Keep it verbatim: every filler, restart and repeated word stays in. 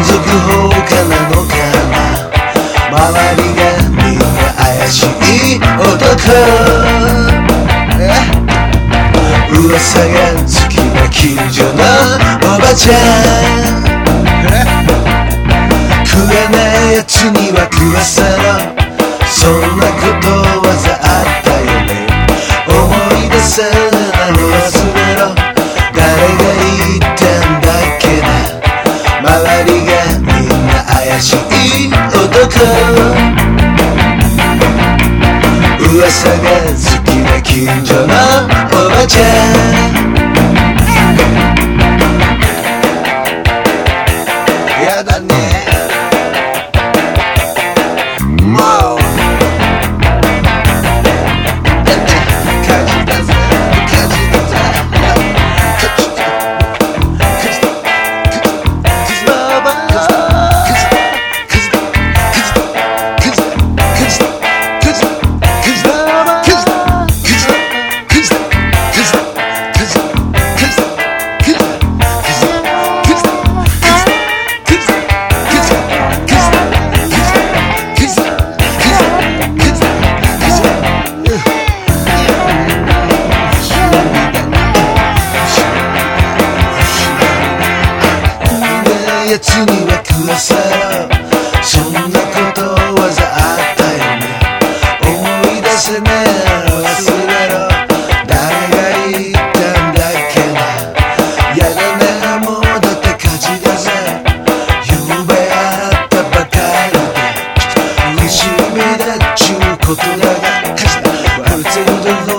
続く方からのかな。周りがみんな怪しい男、噂が好きな近所のおばちゃん、食えないやつには食わせろ、そんなことわざあったよね。思い出せなら忘れろ、誰が言ったんだっけな。周りがみんな怪しい男、噂が好きな近所のおばちゃん、やだねもう火事だぜ火事だぜやつには食わせろ、そんなことわざあったよね。思い出せねえ忘れろ、誰が言ったんだっけな。やだねもうだって火事だぜ、ゆうべあったばかりで不思議だっちゅうことだが、普通の